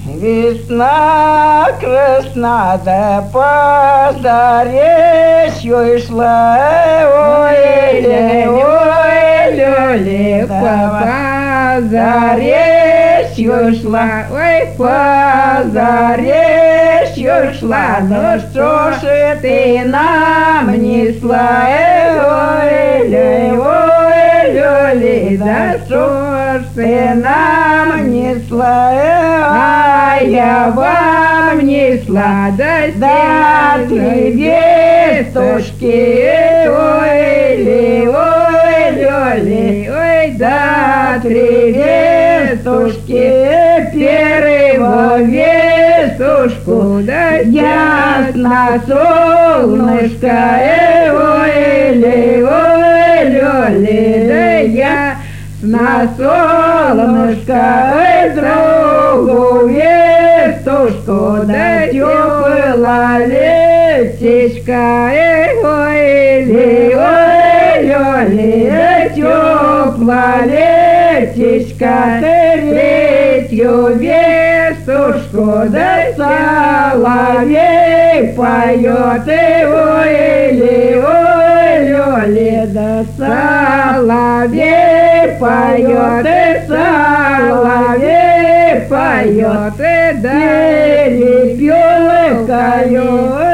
Весна красна, да по заречью шла, ой-ле, ой-ле, по заречью шла, ой, по заречью шла, ну что ж ты нам несла, ой-ле, ой-ле, да что ж ты нам несла, а я вам несла да три вестушки, ой-ли, ой-ли, ой, да три вестушки, первого вестушку, да ясно солнышко, ой-ли, ой-ли, да я на солнышко, ой, другую вестушку, да теплая летечка, ой-ли, ой-ли, да теплая летечка, третью вестушку, да соловей поет, ой-ли, ой-ли, да соловей поет, соловей поет, да перепелкою.